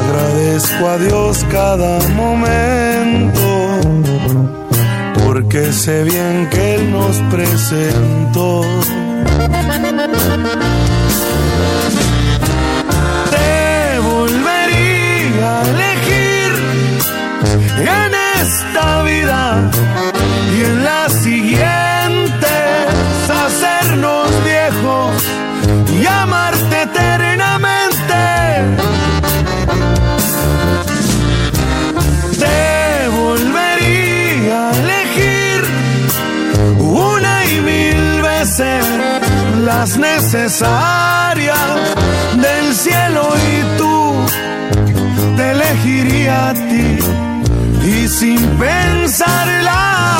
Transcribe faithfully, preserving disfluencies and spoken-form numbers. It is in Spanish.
agradezco a Dios cada momento, porque sé bien que Él nos presentó. Te volvería a elegir en esta vida y en las siguientes, hacernos viejos y amarte eternamente. Te volvería a elegir una y mil veces, las necesarias del cielo, y tú te elegiría a ti, y sin pensarla